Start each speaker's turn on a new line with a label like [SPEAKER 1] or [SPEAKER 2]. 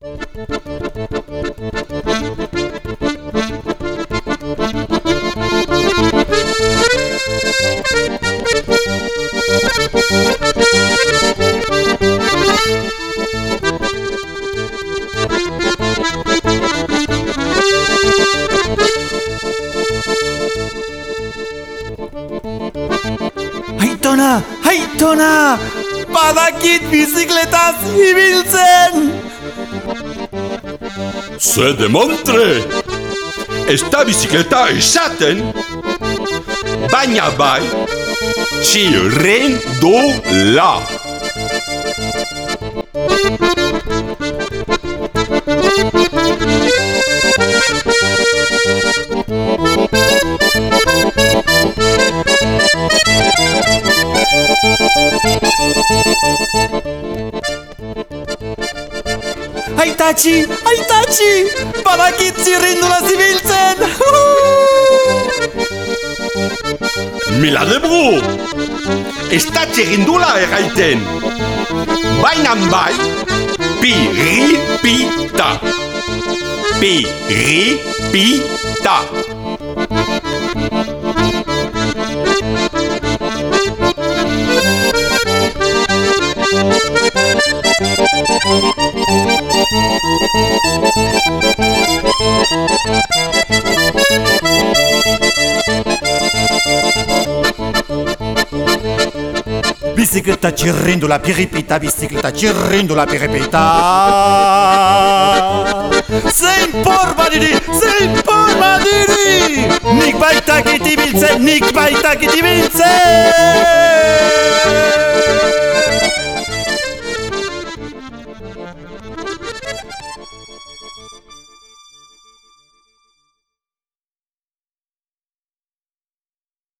[SPEAKER 1] Aitona! Badakit bizikletaz ibiltzen!
[SPEAKER 2] Se demontre! Ez da bizikleta esaten, baina bai, txirrindula!
[SPEAKER 1] Aitatxi! Badakit txirrindulaz ibiltzen!
[SPEAKER 2] Mila debru! Ez da txirrindula erraiten, baina bai, piripita! Piripita!
[SPEAKER 1] Bizikleta txirrindula piripita, bizikleta txirrindula piripita. Zein por badiri! Nik baitakit ibiltzen!